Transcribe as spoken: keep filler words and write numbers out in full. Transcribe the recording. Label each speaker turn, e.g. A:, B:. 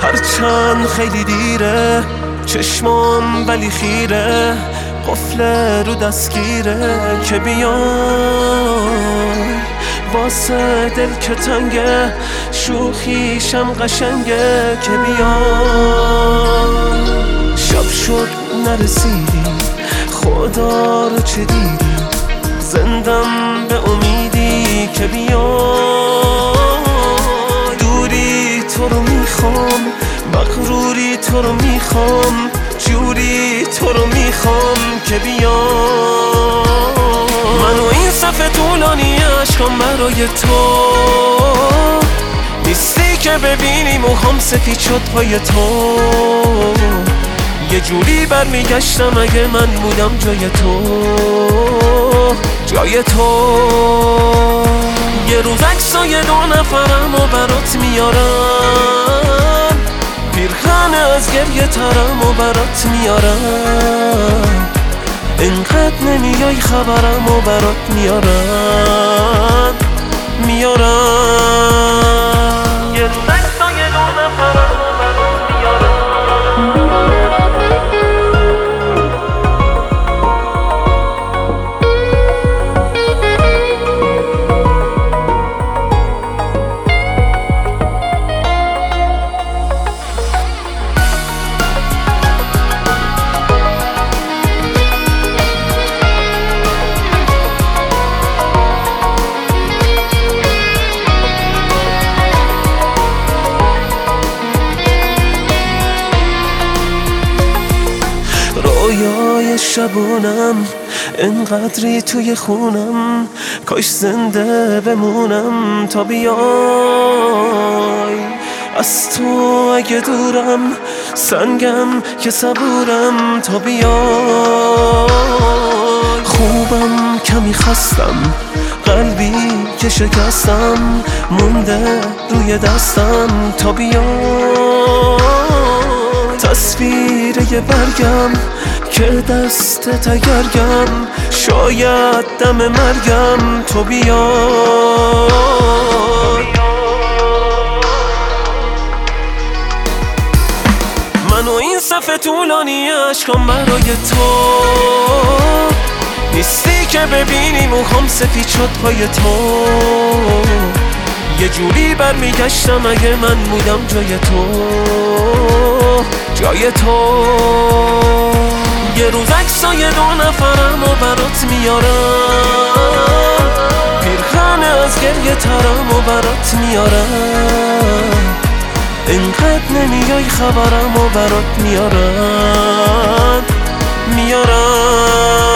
A: هرچند خیلی دیره چشمام ولی خیره، قفل رو دستگیره که بیای واسه دل که تنگه، شوخیشم قشنگه که بیای. شب شد نرسیدی خدا رو چه دیدی، زندم به امیدی که بیای. دوری تو رو میخوام، مغروری تو رو میخوام، جوری تو رو میخوام که بیای. من و این صف طولانی عشقم برای تو نیستی که ببینی موهام سفید شد پای تو. یه جوری برمیگشتم اگه من بودم جای تو، جای تو. یه روز عکسای دو نفرم و برات میارم، پیرهن از گریه ترم و برات میارم. اینقدر نمیای خبرم و برات میارم، میارم. یه روز عکسای دو نفرم و برات میارم. رویای شبونم انقدری توی خونم، کاش زنده بمونم تا بیای. از تو اگه دورم سنگم که صبورم تا بیای. خوبم کمی خستم، قلبی که شکستم مونده روی دستم تا بیای. تصویر یه برگم که دست تگرگم، شاید دم مرگم تو بیای. من و این صف طولانی عشقم برای تو نیستی که ببینی موهام سفید شد پای تو. یه جوری برمیگشتم اگه من بودم جای تو، جای تو. یه روز عکسای دو نفرم و برات میارم، پیرهن از گریه ترم و برات میارم. اینقدر نمیای خبرم و برات میارم، میارم.